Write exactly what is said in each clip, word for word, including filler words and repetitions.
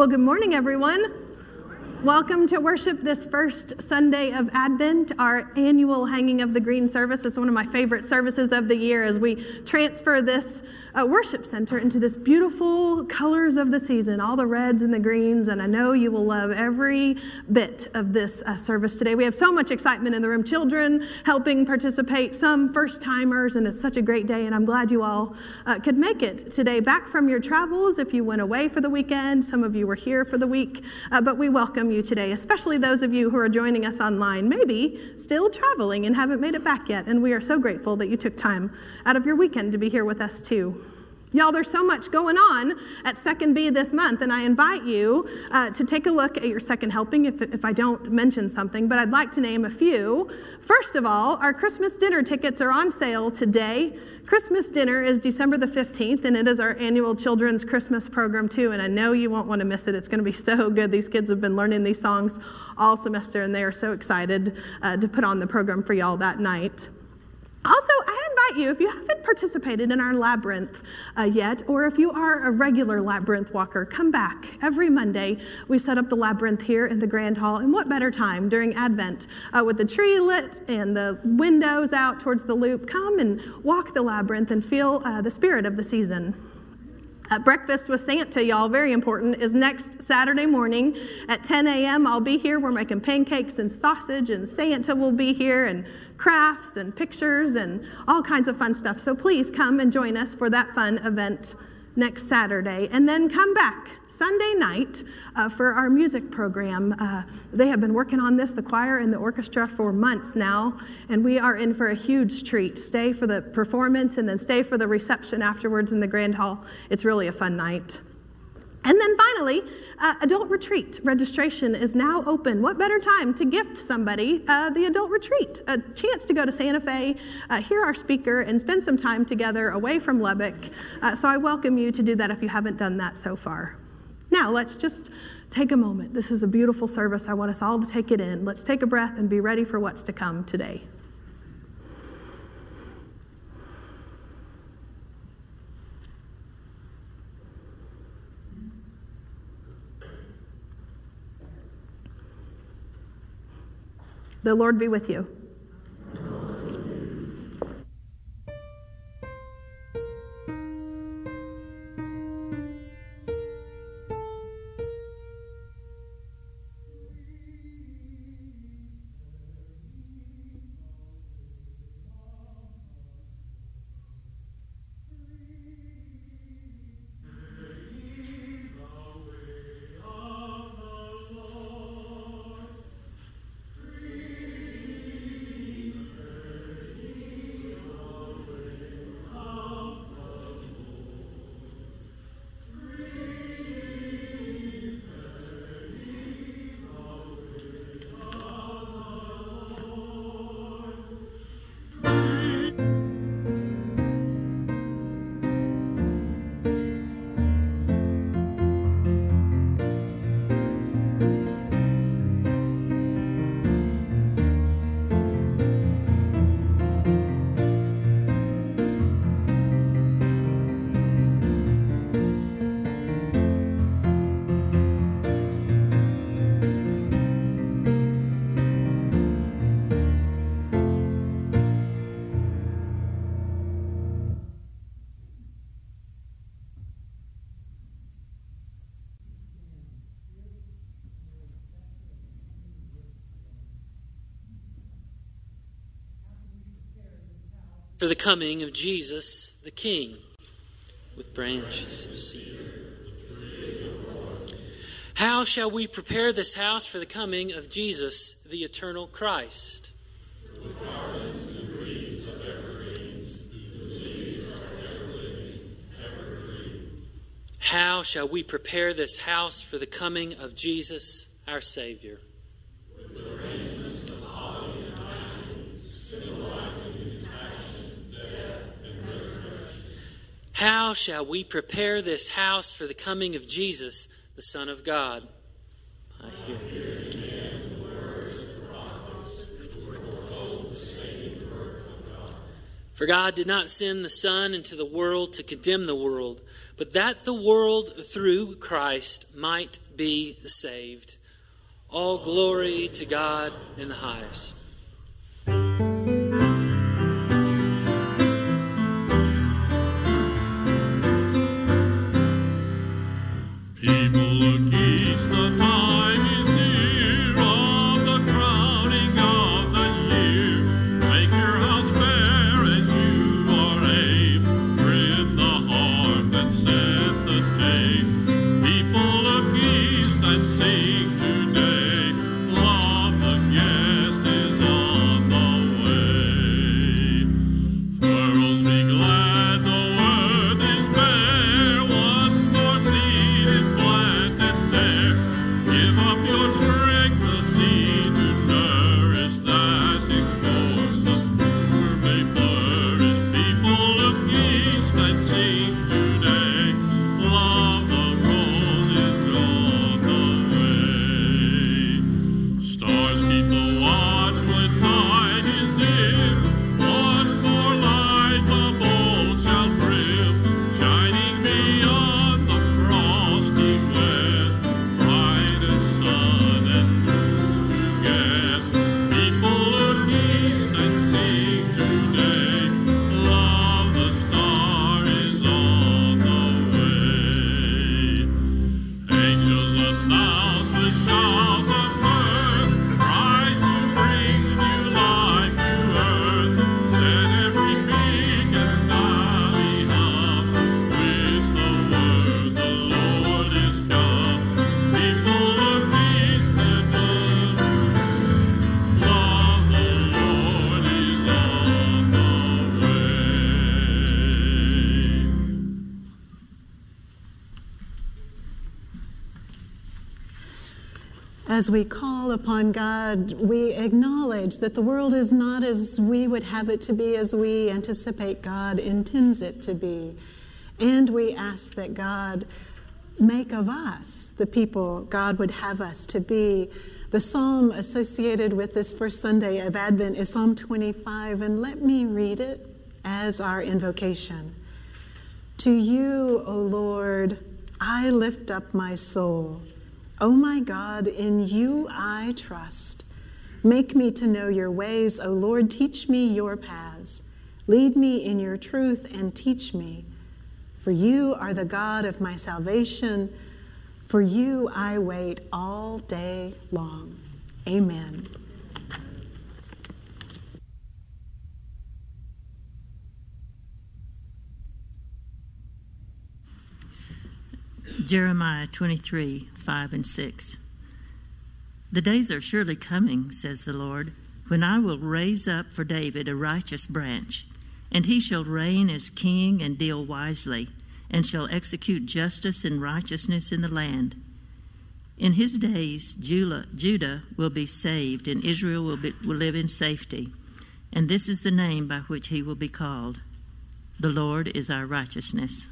Well, good morning, everyone. Welcome to worship this first Sunday of Advent, our annual Hanging of the Green service. It's one of my favorite services of the year as we transfer this uh, worship center into this beautiful colors of the season, all the reds and the greens, and I know you will love every bit of this uh, service today. We have so much excitement in the room, children helping participate, some first-timers, and it's such a great day, and I'm glad you all uh, could make it today. Back from your travels, if you went away for the weekend, some of you were here for the week, uh, but we welcome you today, especially those of you who are joining us online, maybe still traveling and haven't made it back yet, and we are so grateful that you took time out of your weekend to be here with us too. Y'all, there's so much going on at Second B this month, and I invite you uh, to take a look at your second helping if, if I don't mention something, but I'd like to name a few. First of all, our Christmas dinner tickets are on sale today. Christmas dinner is December the fifteenth, and it is our annual children's Christmas program too, and I know you won't want to miss it. It's going to be so good. These kids have been learning these songs all semester, and they are so excited uh, to put on the program for y'all that night. Also, I invite you, if you haven't participated in our Labyrinth uh, yet, or if you are a regular Labyrinth walker, come back. Every Monday, we set up the Labyrinth here in the Grand Hall, and what better time during Advent uh, with the tree lit and the windows out towards the loop. Come and walk the Labyrinth and feel uh, the spirit of the season. Uh, breakfast with Santa, y'all, very important, is next Saturday morning at ten a.m. I'll be here. We're making pancakes and sausage, and Santa will be here, and crafts and pictures and all kinds of fun stuff. So please come and join us for that fun event next Saturday. And then come back Sunday night uh, for our music program. Uh, they have been working on this, the choir and the orchestra, for months now, and we are in for a huge treat. Stay for the performance and then stay for the reception afterwards in the Grand Hall. It's really a fun night. And then finally, uh, adult retreat registration is now open. What better time to gift somebody uh, the adult retreat? A chance to go to Santa Fe, uh, hear our speaker, and spend some time together away from Lubbock. Uh, so I welcome you to do that if you haven't done that so far. Now let's just take a moment. This is a beautiful service. I want us all to take it in. Let's take a breath and be ready for what's to come today. The Lord be with you. For the coming of Jesus the King, with branches of cedar. How shall we prepare this house for the coming of Jesus, the eternal Christ? With garlands and wreaths of evergreens, whose leaves are ever living, ever green. How shall we prepare this house for the coming of Jesus, our Savior? With arrangements of holly and ivy, symbolizing his passion, death, and resurrection. How shall we prepare this house for the coming of Jesus, the Son of God? I hear again the words of the prophets, who foretold the saving work of God. For God did not send the Son into the world to condemn the world, but that the world through Christ might be saved. All glory to God in the highest. People look east, the time is near of the crowning of the year. Make your house fair as you are able. Trim the hearth and set the table. People look east and sing today. Love, the guest is on the way. Furrows, be glad, the earth is bare. One more seed is planted there. Give up your strength, the seed to nourish that in course the poor may flourish. People look east and sing today. Love, the rose is on the way. Stars keep the watch when night is dim. One more light the bowl shall brim, shining beyond the frosty west, bright as sun and moon together. People look east and sing today. Love, the star is on the way. Angels announce with shouts of mirth, Christ who brings new life to earth. Set every peak and valley hum with the word, the Lord is come. People look east and love, love, the Lord is on the way. As we call upon God, we acknowledge that the world is not as we would have it to be, as we anticipate God intends it to be. And we ask that God make of us the people God would have us to be. The psalm associated with this first Sunday of Advent is Psalm twenty-five, and let me read it as our invocation. To you, O Lord, I lift up my soul. O my God, in you I trust. Make me to know your ways, O Lord, teach me your paths. Lead me in your truth and teach me. For you are the God of my salvation. For you I wait all day long. Amen. Jeremiah twenty-three, five and six. The days are surely coming, says the Lord, when I will raise up for David a righteous branch, and he shall reign as king and deal wisely, and shall execute justice and righteousness in the land. In his days, Judah, Judah will be saved, and Israel will, be, will live in safety. And this is the name by which he will be called. The Lord is our righteousness.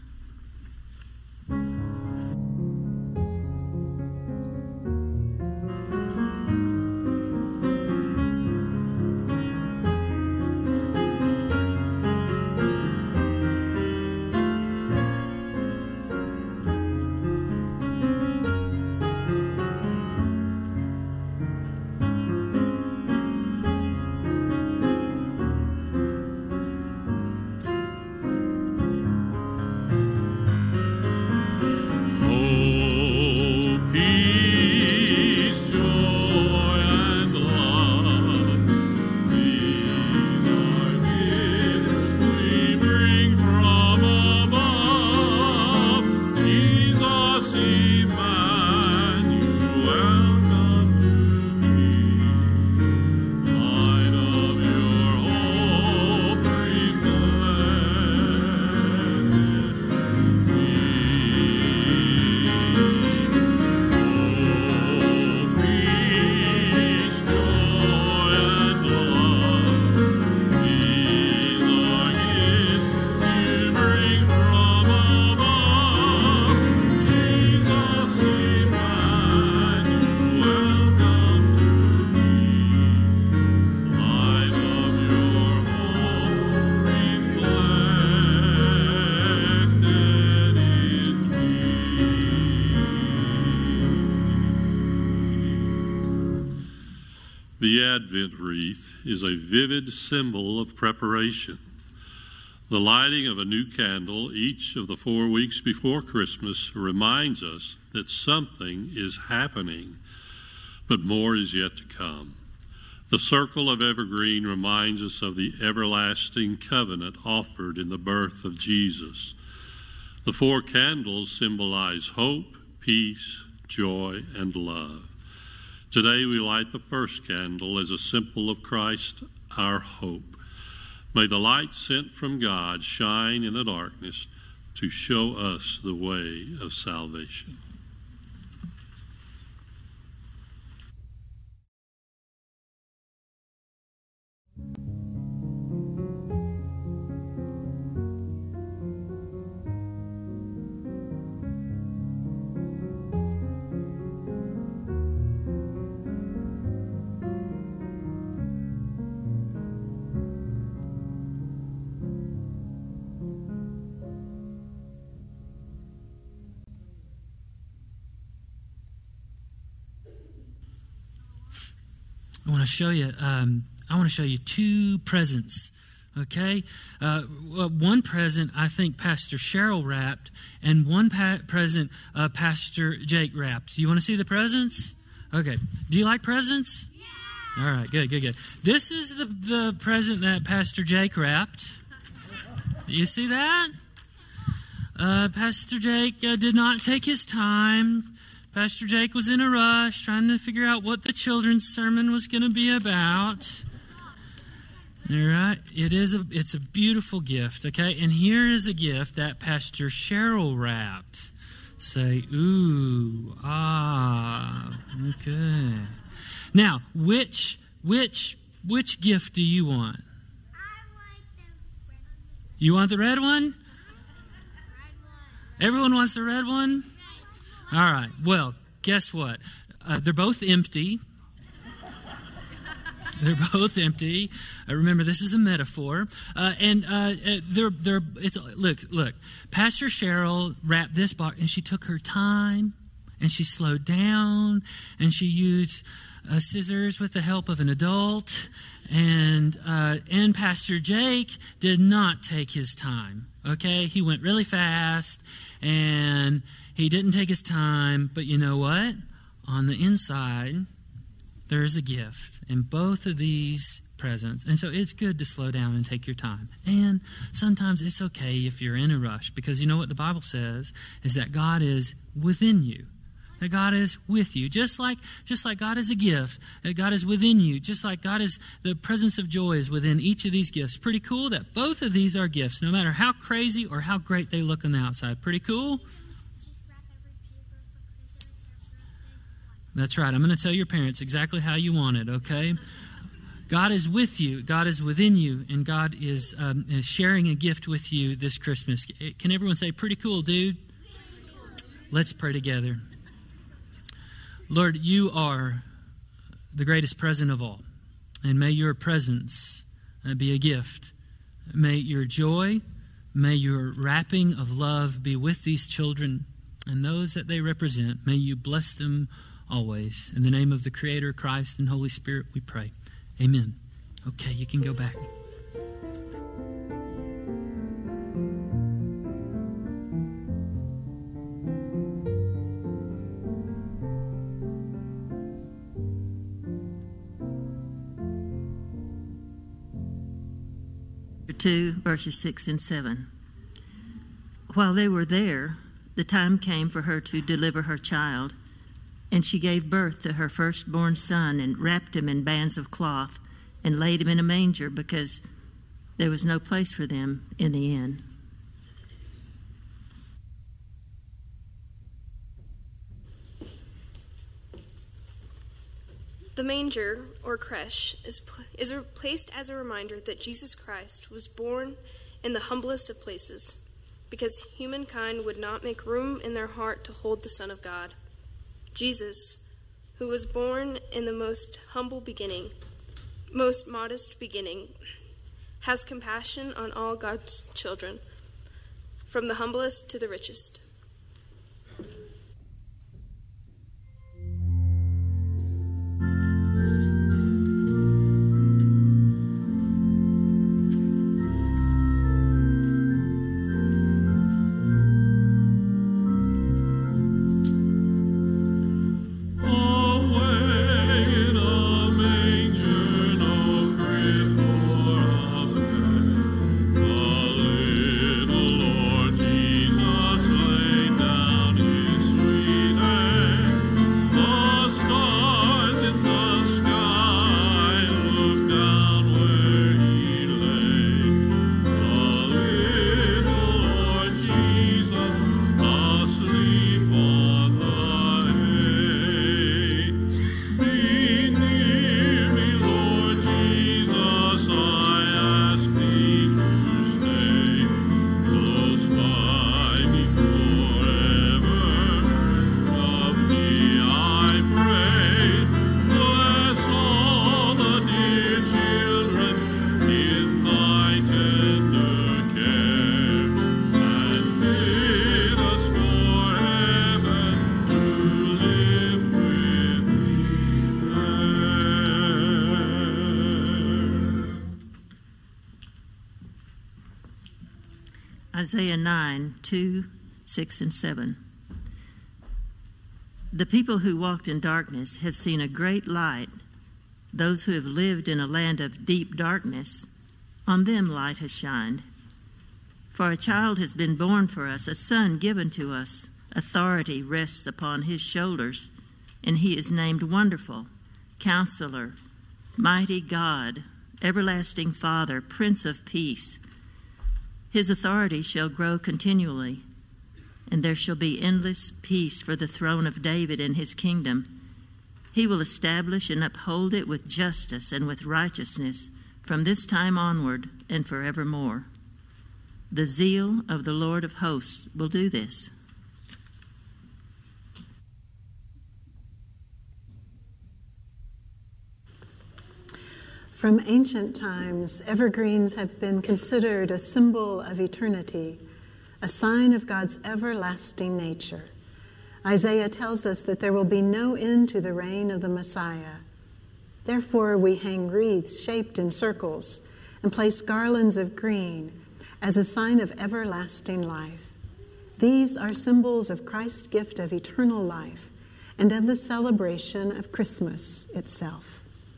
The Advent wreath is a vivid symbol of preparation. The lighting of a new candle each of the four weeks before Christmas reminds us that something is happening, but more is yet to come. The circle of evergreen reminds us of the everlasting covenant offered in the birth of Jesus. The four candles symbolize hope, peace, joy, and love. Today we light the first candle as a symbol of Christ, our hope. May the light sent from God shine in the darkness to show us the way of salvation. I want to show you. Um, I want to show you two presents. Okay, uh, one present I think Pastor Cheryl wrapped, and one pa- present uh, Pastor Jake wrapped. Do you want to see the presents? Okay. Do you like presents? Yeah. All right. Good. Good. Good. This is the the present that Pastor Jake wrapped. Do you see that? Uh, Pastor Jake uh, did not take his time. Pastor Jake was in a rush trying to figure out what the children's sermon was going to be about. All right. It is a, it's a beautiful gift, okay? And here is a gift that Pastor Cheryl wrapped. Say, ooh, ah, okay. Now, which which which gift do you want? I want the red one. You want the red one? Red one. Everyone wants the red one? All right. Well, guess what? Uh, they're both empty. They're both empty. Uh, remember, this is a metaphor, uh, and uh, they're they're. It's look look. Pastor Cheryl wrapped this box, and she took her time, and she slowed down, and she used uh, scissors with the help of an adult, and uh, and Pastor Jake did not take his time. Okay, he went really fast, and he didn't take his time. But you know what? On the inside, there is a gift in both of these presents. And so it's good to slow down and take your time. And sometimes it's okay if you're in a rush, because you know what the Bible says is that God is within you. That God is with you. Just like just like God is a gift, that God is within you. Just like God is, the presence of joy is within each of these gifts. Pretty cool that both of these are gifts, no matter how crazy or how great they look on the outside. Pretty cool? That's right. I'm going to tell your parents exactly how you want it, okay? God is with you. God is within you. And God is, um, is sharing a gift with you this Christmas. Can everyone say, pretty cool, dude? Let's pray together. Lord, you are the greatest present of all. And may your presence be a gift. May your joy, may your wrapping of love be with these children and those that they represent. May you bless them always. In the name of the Creator, Christ, and Holy Spirit, we pray. Amen. Okay, you can go back. two, verses six and seven. While they were there, the time came for her to deliver her child. And she gave birth to her firstborn son and wrapped him in bands of cloth and laid him in a manger because there was no place for them in the inn. The manger, or creche, is, pl- is placed as a reminder that Jesus Christ was born in the humblest of places because humankind would not make room in their heart to hold the Son of God. Jesus, who was born in the most humble beginning, most modest beginning, has compassion on all God's children, from the humblest to the richest. Isaiah nine, two, six, and seven. The people who walked in darkness have seen a great light. Those who have lived in a land of deep darkness, on them light has shined. For a child has been born for us, a son given to us. Authority rests upon his shoulders, and he is named Wonderful, Counselor, Mighty God, Everlasting Father, Prince of Peace. His authority shall grow continually, and there shall be endless peace for the throne of David and his kingdom. He will establish and uphold it with justice and with righteousness from this time onward and forevermore. The zeal of the Lord of hosts will do this. From ancient times, evergreens have been considered a symbol of eternity, a sign of God's everlasting nature. Isaiah tells us that there will be no end to the reign of the Messiah. Therefore, we hang wreaths shaped in circles and place garlands of green as a sign of everlasting life. These are symbols of Christ's gift of eternal life and of the celebration of Christmas itself.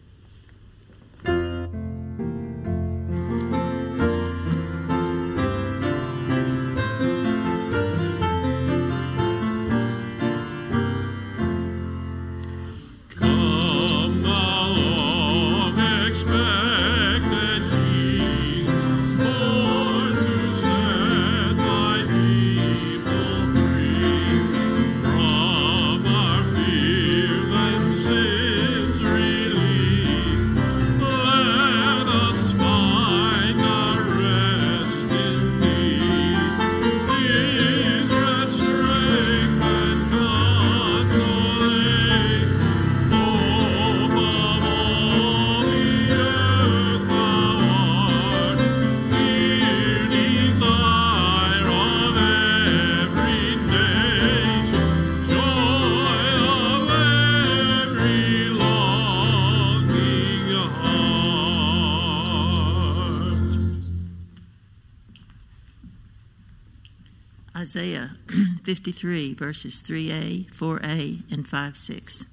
Isaiah fifty-three, verses three a, four a, and five six.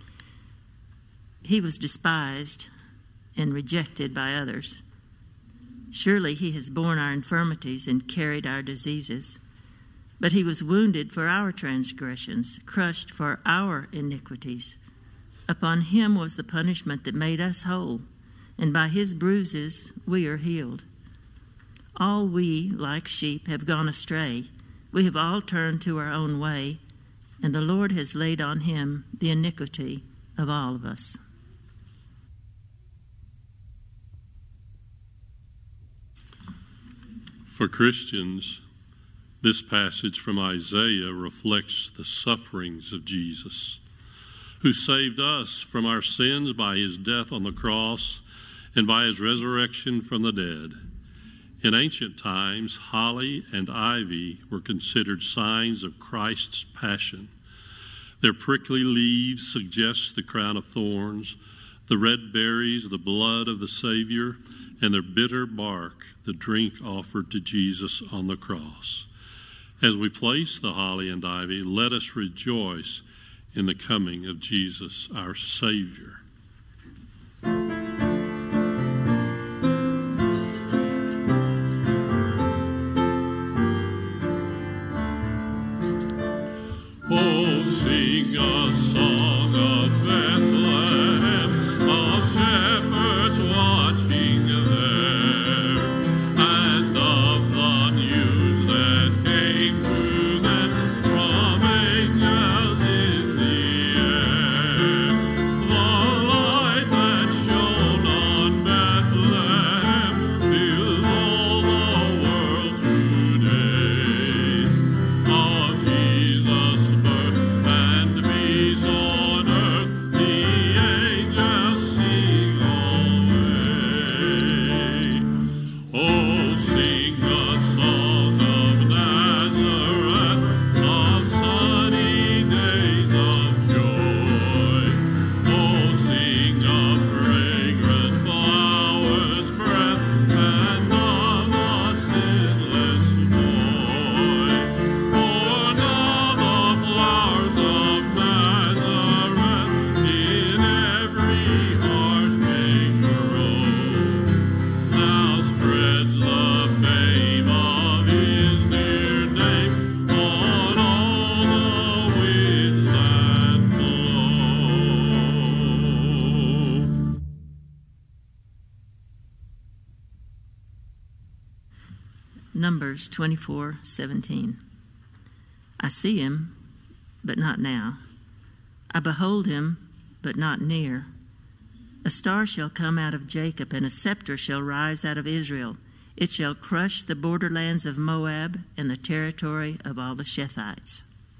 He was despised and rejected by others. Surely he has borne our infirmities and carried our diseases. But he was wounded for our transgressions, crushed for our iniquities. Upon him was the punishment that made us whole, and by his bruises we are healed. All we, like sheep, have gone astray. We have all turned to our own way, and the Lord has laid on him the iniquity of all of us. For Christians, this passage from Isaiah reflects the sufferings of Jesus, who saved us from our sins by his death on the cross and by his resurrection from the dead. In ancient times, holly and ivy were considered signs of Christ's passion. Their prickly leaves suggest the crown of thorns, the red berries, the blood of the Savior, and their bitter bark, the drink offered to Jesus on the cross. As we place the holly and ivy, let us rejoice in the coming of Jesus, our Savior. Oh, sing a song of Bethlehem, of shepherds watching there, and of the news that came to them from angels in the air. The light that shone on Bethlehem fills all the world today. Of Jesus' birth and peace on Numbers twenty-four seventeen. I see him, but not now. I behold him, but not near. A star shall come out of Jacob, and a scepter shall rise out of Israel. It shall crush the borderlands of Moab and the territory of all the Shethites.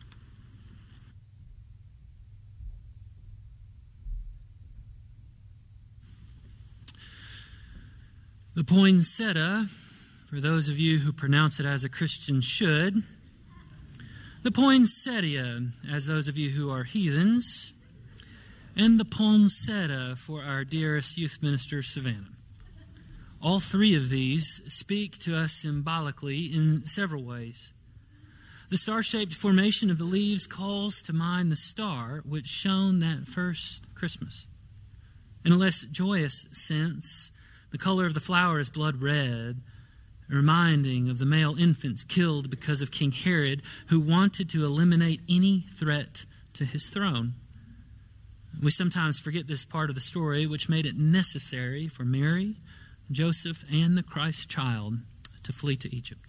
The poinsettia, for those of you who pronounce it as a Christian should, the poinsettia, as those of you who are heathens, and the poinsettia for our dearest youth minister, Savannah. All three of these speak to us symbolically in several ways. The star-shaped formation of the leaves calls to mind the star which shone that first Christmas. In a less joyous sense, the color of the flower is blood red, reminding of the male infants killed because of King Herod, who wanted to eliminate any threat to his throne. We sometimes forget this part of the story, which made it necessary for Mary, Joseph, and the Christ child to flee to Egypt.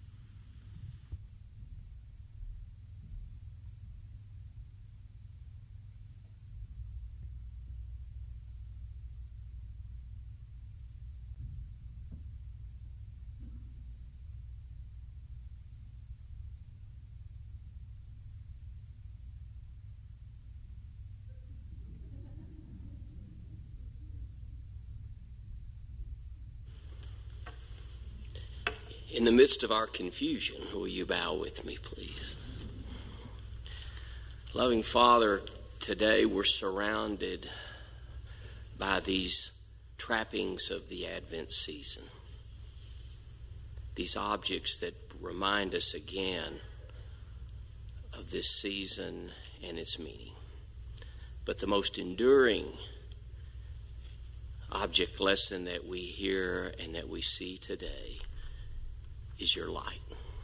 In the midst of our confusion, will you bow with me, please? Loving Father, today we're surrounded by these trappings of the Advent season. These objects that remind us again of this season and its meaning. But the most enduring object lesson that we hear and that we see today is your light.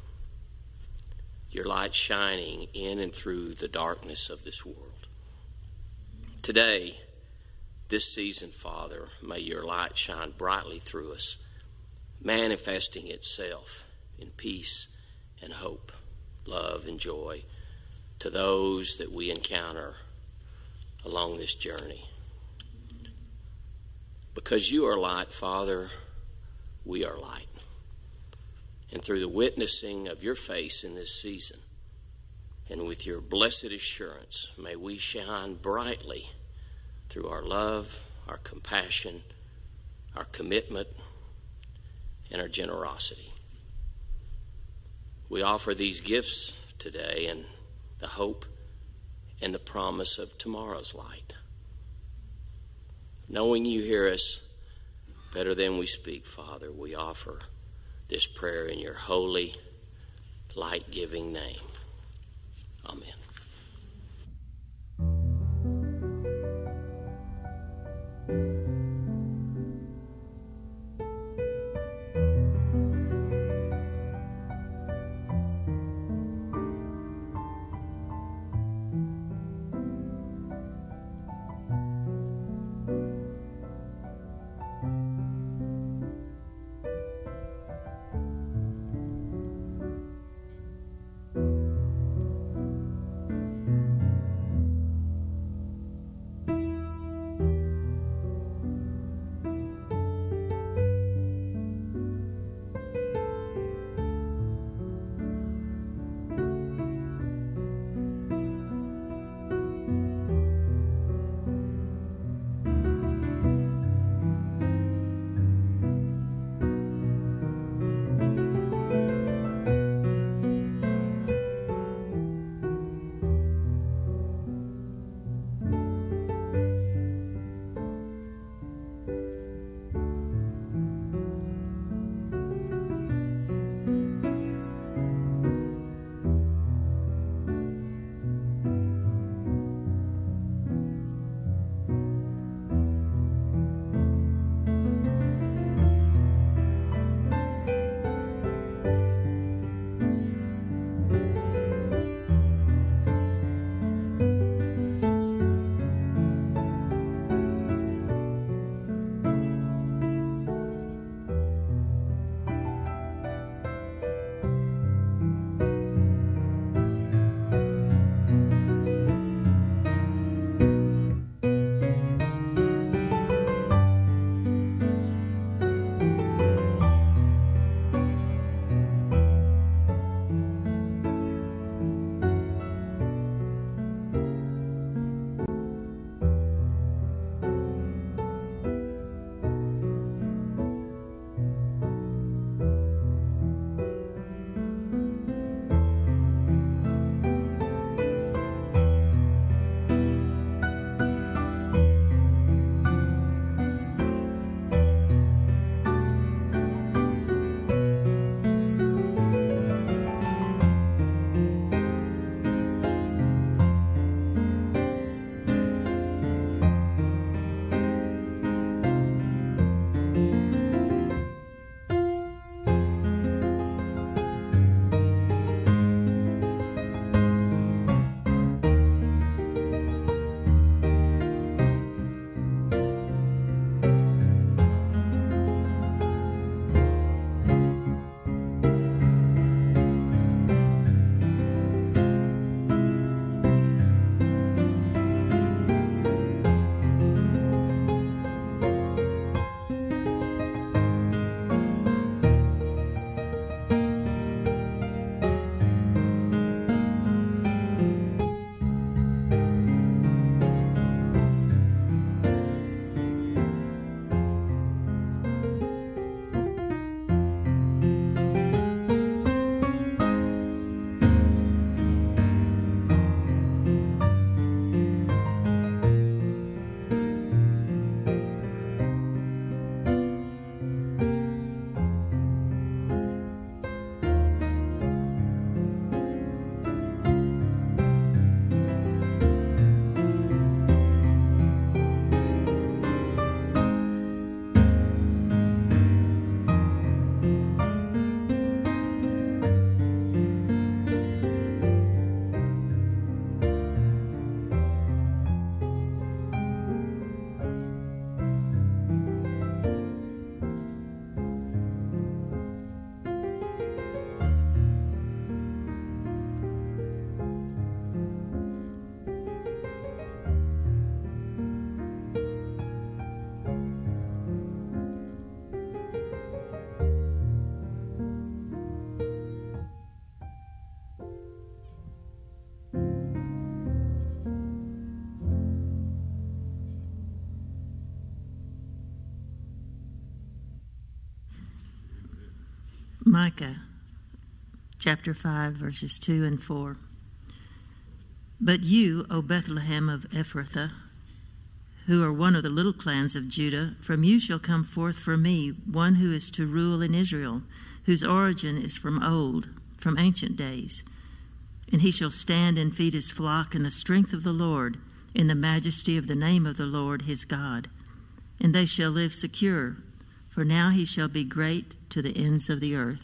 Your light shining in and through the darkness of this world. Today, this season, Father, may your light shine brightly through us, manifesting itself in peace and hope, love and joy to those that we encounter along this journey. Because you are light, Father, we are light. And through the witnessing of your face in this season, and with your blessed assurance, may we shine brightly through our love, our compassion, our commitment, and our generosity. We offer these gifts today in the hope and the promise of tomorrow's light. Knowing you hear us better than we speak, Father, we offer this prayer in your holy, light-giving name. Amen. Micah chapter five, verses two and four. But you, O Bethlehem of Ephrathah, who are one of the little clans of Judah, from you shall come forth for me one who is to rule in Israel, whose origin is from old, from ancient days. And he shall stand and feed his flock in the strength of the Lord, in the majesty of the name of the Lord his God. And they shall live secure, for now he shall be great to the ends of the earth.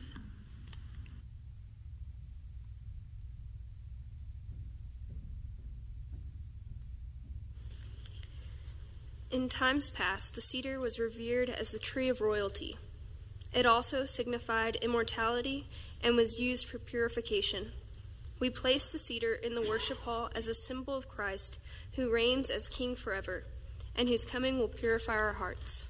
In times past, the cedar was revered as the tree of royalty. It also signified immortality and was used for purification. We place the cedar in the worship hall as a symbol of Christ, who reigns as King forever, and whose coming will purify our hearts.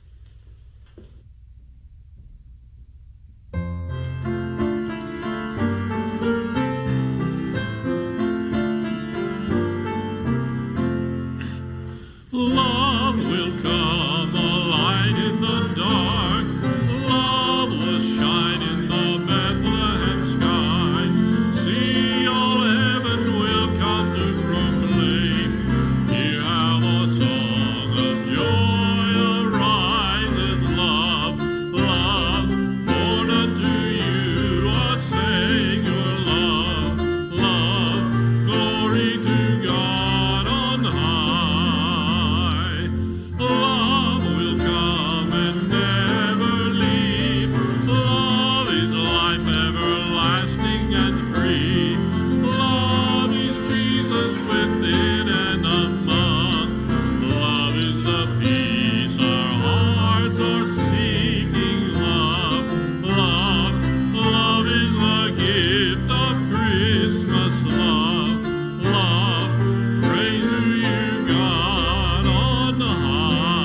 Love will come, a light in the dark. Love will shine in the Bethlehem sky. See, all heaven will come to proclaim. Hear how the song of joy arises. Love, love, born unto you a Savior. Love, love, glory to God on high. Love will come and never leave. Love is life everlasting and free. Love is Jesus within and among. Love is the peace our hearts are seeking. Love, love, love is the gift of Christmas. Love, love, praise to you, God on high.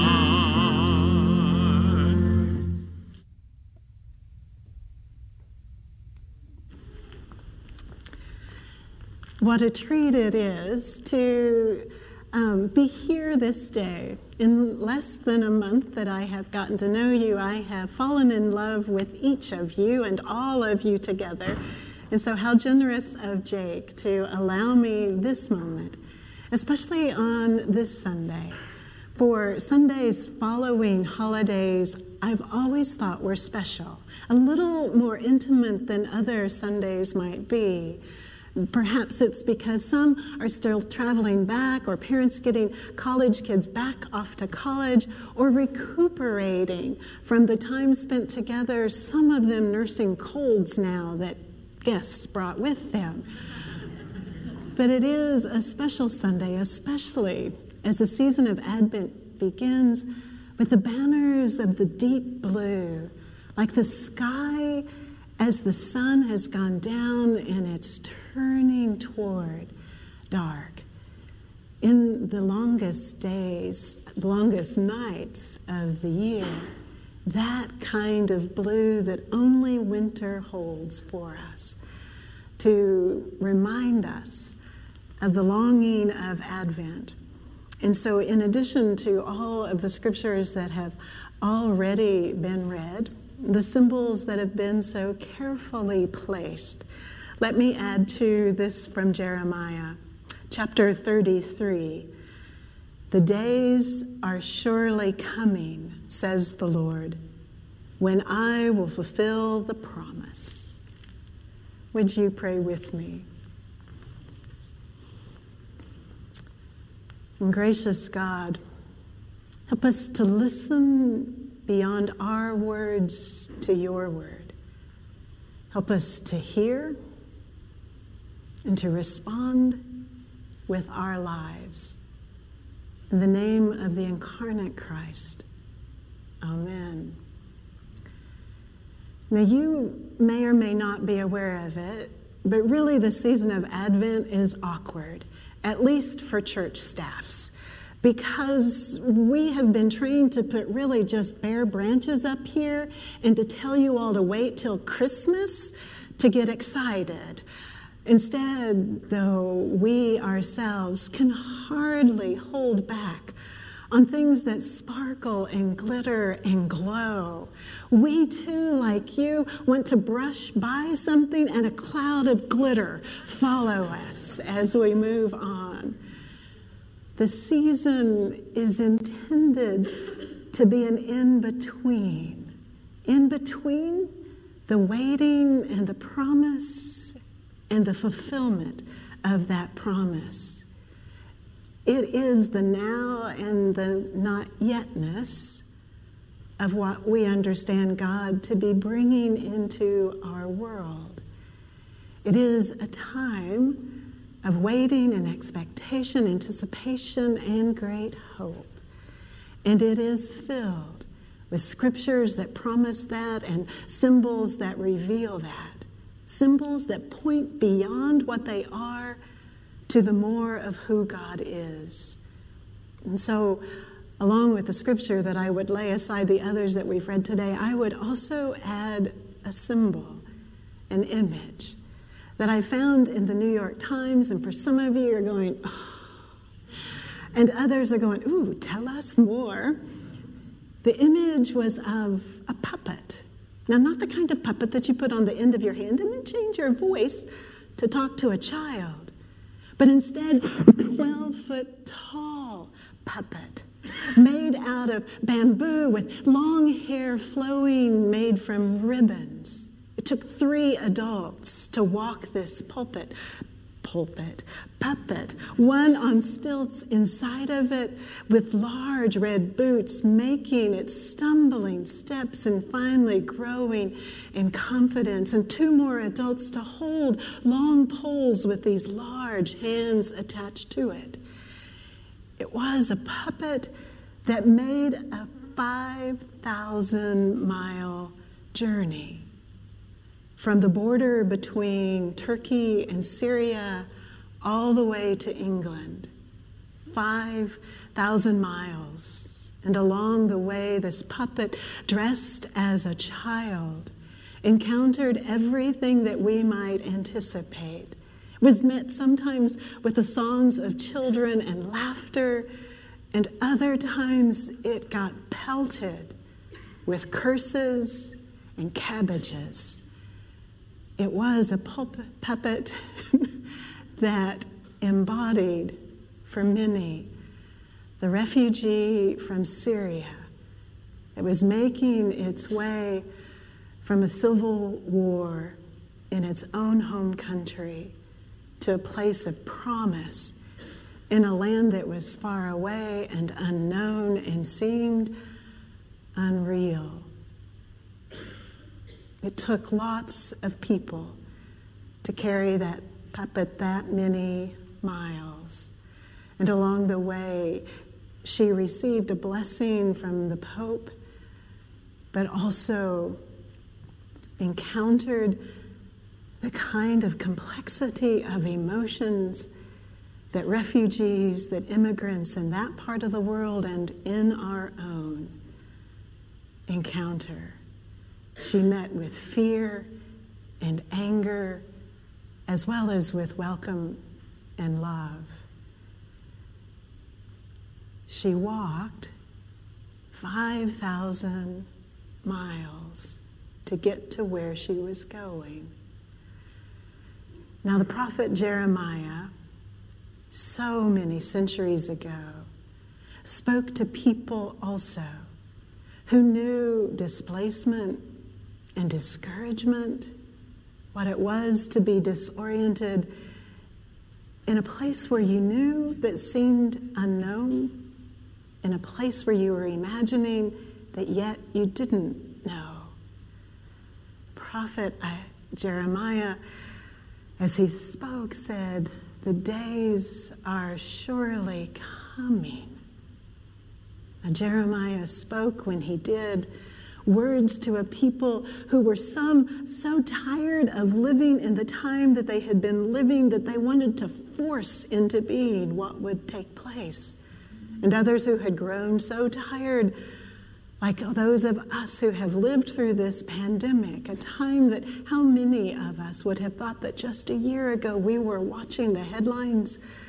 What a treat it is to um, be here this day. In less than a month that I have gotten to know you, I have fallen in love with each of you and all of you together. And so how generous of Jake to allow me this moment, especially on this Sunday. For Sundays following holidays, I've always thought were special, a little more intimate than other Sundays might be. Perhaps it's because some are still traveling back, or parents getting college kids back off to college, or recuperating from the time spent together, some of them nursing colds now that guests brought with them. But it is a special Sunday, especially as the season of Advent begins with the banners of the deep blue, like the sky as the sun has gone down and it's turning toward dark. In the longest days, the longest nights of the year, that kind of blue that only winter holds for us, to remind us of the longing of Advent. And so in addition to all of the scriptures that have already been read, the symbols that have been so carefully placed, let me add to this from Jeremiah, chapter thirty-three. The days are surely coming, says the Lord, when I will fulfill the promise. Would you pray with me? And gracious God, help us to listen beyond our words to your word. Help us to hear and to respond with our lives. In the name of the incarnate Christ, amen. Now, you may or may not be aware of it, but really the season of Advent is awkward, at least for church staffs, because we have been trained to put really just bare branches up here and to tell you all to wait till Christmas to get excited. Instead, though, we ourselves can hardly hold back on things that sparkle and glitter and glow. We too, like you, want to brush by something and a cloud of glitter follow us as we move on. The season is intended to be an in-between. In between the waiting and the promise and the fulfillment of that promise. It is the now and the not yetness of what we understand God to be bringing into our world. It is a time of waiting and expectation, anticipation, and great hope. And it is filled with scriptures that promise that and symbols that reveal that. Symbols that point beyond what they are to the more of who God is. And so, along with the scripture that I would lay aside the others that we've read today, I would also add a symbol, an image, that I found in the New York Times, and for some of you are going, oh, and others are going, ooh, tell us more. The image was of a puppet. Now, not the kind of puppet that you put on the end of your hand and then change your voice to talk to a child, but instead, a twelve-foot tall puppet made out of bamboo with long hair flowing made from ribbons. It took three adults to walk this pulpit, pulpit, puppet, one on stilts inside of it with large red boots, making its stumbling steps and finally growing in confidence, and two more adults to hold long poles with these large hands attached to it. It was a puppet that made a five thousand mile journey from the border between Turkey and Syria all the way to England. five thousand miles. And along the way, this puppet, dressed as a child, encountered everything that we might anticipate. It was met sometimes with the songs of children and laughter, and other times it got pelted with curses and cabbages. It was a pulpit, puppet that embodied for many the refugee from Syria that was making its way from a civil war in its own home country to a place of promise in a land that was far away and unknown and seemed unreal. It took lots of people to carry that puppet that many miles. And along the way, she received a blessing from the Pope, but also encountered the kind of complexity of emotions that refugees, that immigrants in that part of the world and in our own encounter. She met with fear and anger, as well as with welcome and love. She walked five thousand miles to get to where she was going. Now, the prophet Jeremiah, so many centuries ago, spoke to people also who knew displacement and discouragement, what it was to be disoriented in a place where you knew that seemed unknown, in a place where you were imagining that yet you didn't know. Prophet Jeremiah, as he spoke, said, "The days are surely coming." Now, Jeremiah spoke when he did words to a people who were some so tired of living in the time that they had been living that they wanted to force into being what would take place. And others who had grown so tired, like those of us who have lived through this pandemic, a time that how many of us would have thought that just a year ago we were watching the headlines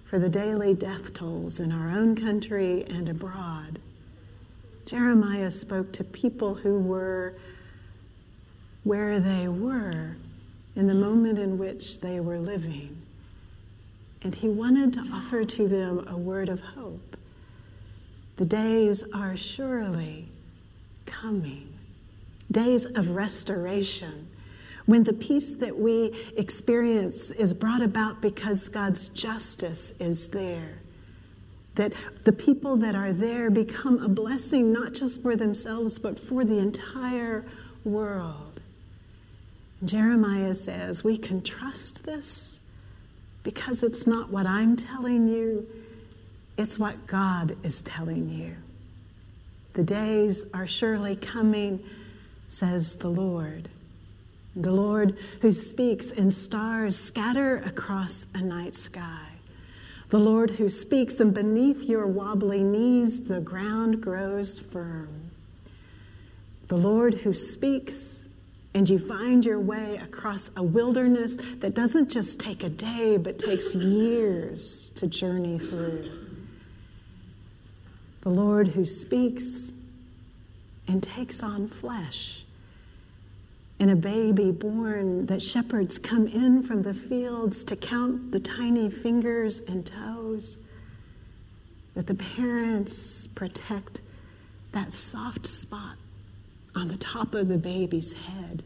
for the daily death tolls in our own country and abroad. Jeremiah spoke to people who were where they were in the moment in which they were living. And he wanted to offer to them a word of hope. The days are surely coming, days of restoration, when the peace that we experience is brought about because God's justice is there. That the people that are there become a blessing not just for themselves, but for the entire world. Jeremiah says we can trust this because it's not what I'm telling you, it's what God is telling you. The days are surely coming, says the Lord. The Lord who speaks and stars scatter across a night sky. The Lord who speaks and beneath your wobbly knees the ground grows firm. The Lord who speaks and you find your way across a wilderness that doesn't just take a day but takes years to journey through. The Lord who speaks and takes on flesh. In a baby born that shepherds come in from the fields to count the tiny fingers and toes, that the parents protect that soft spot on the top of the baby's head.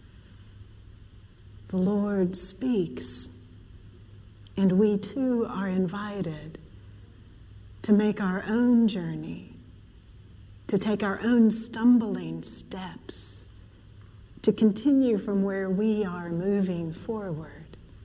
The Lord speaks, and we too are invited to make our own journey, to take our own stumbling steps, to continue from where we are moving forward.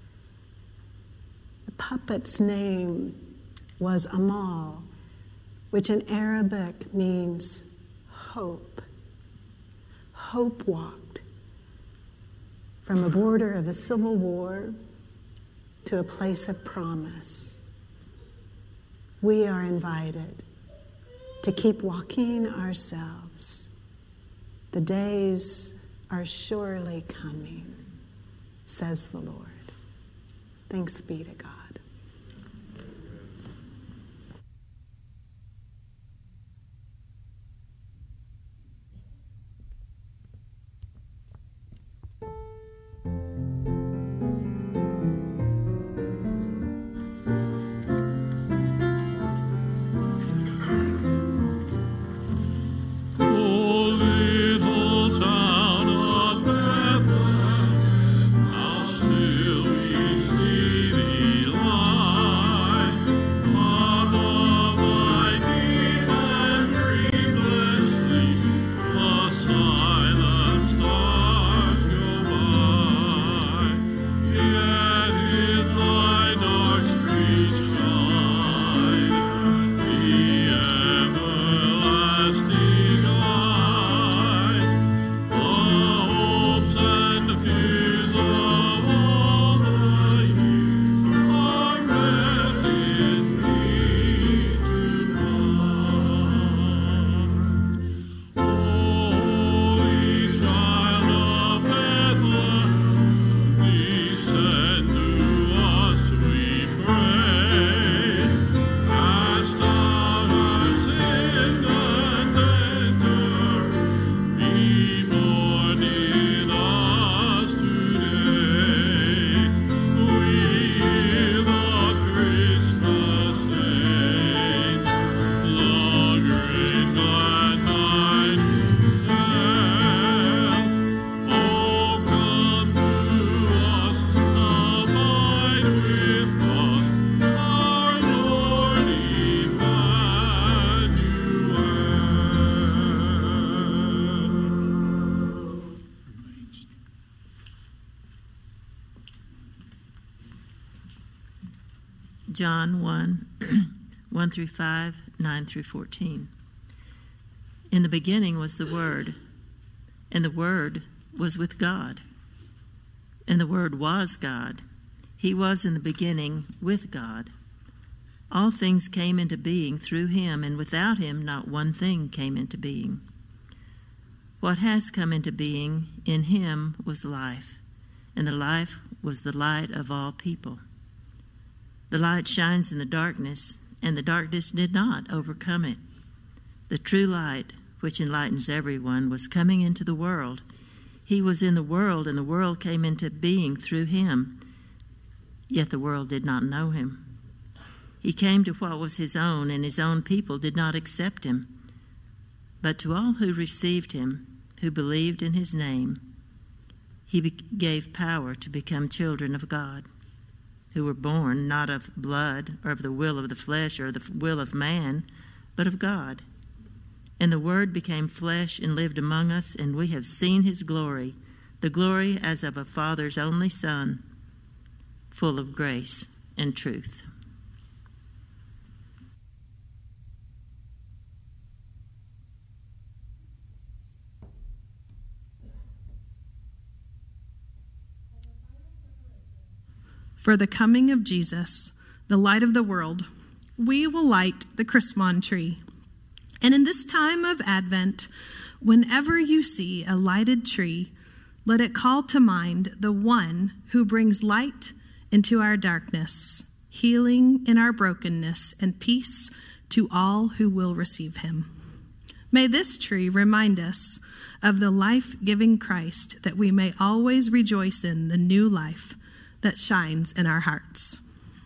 The puppet's name was Amal, which in Arabic means hope. Hope walked from a border of a civil war to a place of promise. We are invited to keep walking ourselves. The days are surely coming, says the Lord. Thanks be to God. John one, one through five, nine through fourteen. In the beginning was the Word, and the Word was with God, and the Word was God. He was in the beginning with God. All things came into being through him, and without him not one thing came into being. What has come into being in him was life, and the life was the light of all people. The light shines in the darkness, and the darkness did not overcome it. The true light, which enlightens everyone, was coming into the world. He was in the world, and the world came into being through him, yet the world did not know him. He came to what was his own, and his own people did not accept him. But to all who received him, who believed in his name, he be- gave power to become children of God, who were born not of blood or of the will of the flesh or the will of man, but of God. And the Word became flesh and lived among us, and we have seen his glory, the glory as of a Father's only Son, full of grace and truth. For the coming of Jesus, the light of the world, we will light the Chrismon tree. And in this time of Advent, whenever you see a lighted tree, let it call to mind the one who brings light into our darkness, healing in our brokenness, and peace to all who will receive him. May this tree remind us of the life-giving Christ, that we may always rejoice in the new life that shines in our hearts.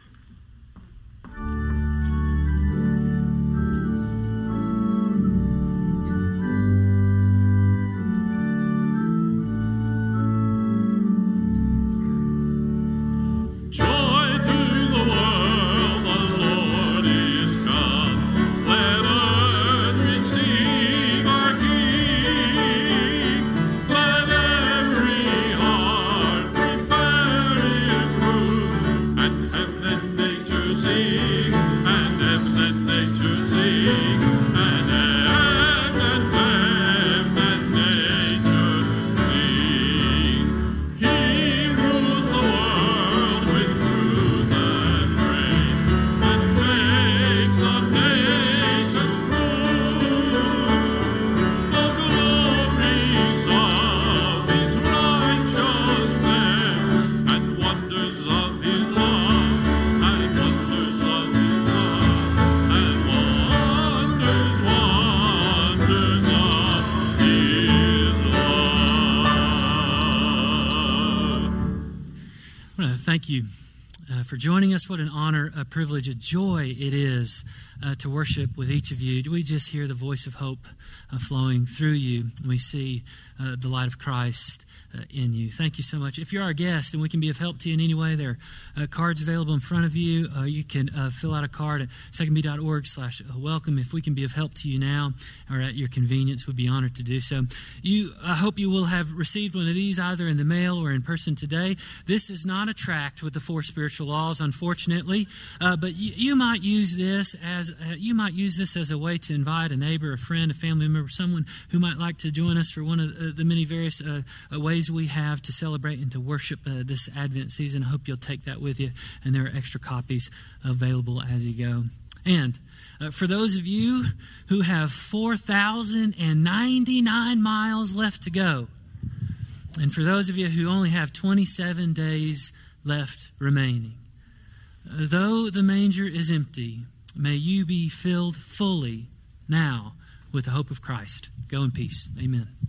Thank you uh, for joining us. What an honor, a privilege, a joy it is uh, to worship with each of you. We just hear the voice of hope uh, flowing through you. We see uh, the light of Christ uh, in you. Thank you so much. If you're our guest and we can be of help to you in any way, there are uh, cards available in front of you. Uh, you can uh, fill out a card at secondb.org slash welcome. If we can be of help to you now or at your convenience, we'd be honored to do so. You, I hope you will have received one of these either in the mail or in person today. This is not a tract with the four spiritual laws, unfortunately, uh, but you, you might use this as uh, you might use this as a way to invite a neighbor, a friend, a family member, someone who might like to join us for one of uh, the many various uh, uh, ways we have to celebrate and to worship uh, this Advent season. I hope you'll take that with you, and there are extra copies available as you go. And uh, for those of you who have four thousand ninety-nine miles left to go, and for those of you who only have twenty-seven days left remaining, uh, though the manger is empty, may you be filled fully now with the hope of Christ. Go in peace. Amen.